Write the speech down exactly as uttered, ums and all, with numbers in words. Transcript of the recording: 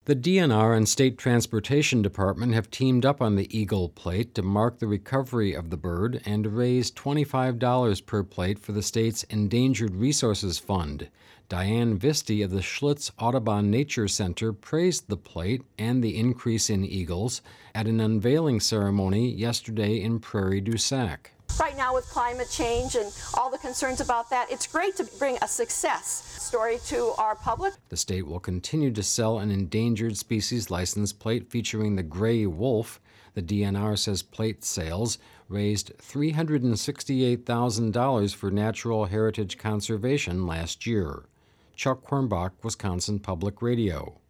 The D N R and State Transportation Department have teamed up on the Eagle Plate to mark the recovery of the bird and to raise twenty-five dollars per plate for the state's Endangered Resources Fund. Diane Visti of the Schlitz Audubon Nature Center praised the plate and the increase in eagles at an unveiling ceremony yesterday in Prairie du Sac. Right now with climate change and all the concerns about that, it's great to bring a success story to our public. The state will continue to sell an endangered species license plate featuring the gray wolf. The D N R says plate sales raised three hundred sixty-eight thousand dollars for natural heritage conservation last year. Chuck Quirmbach, Wisconsin Public Radio.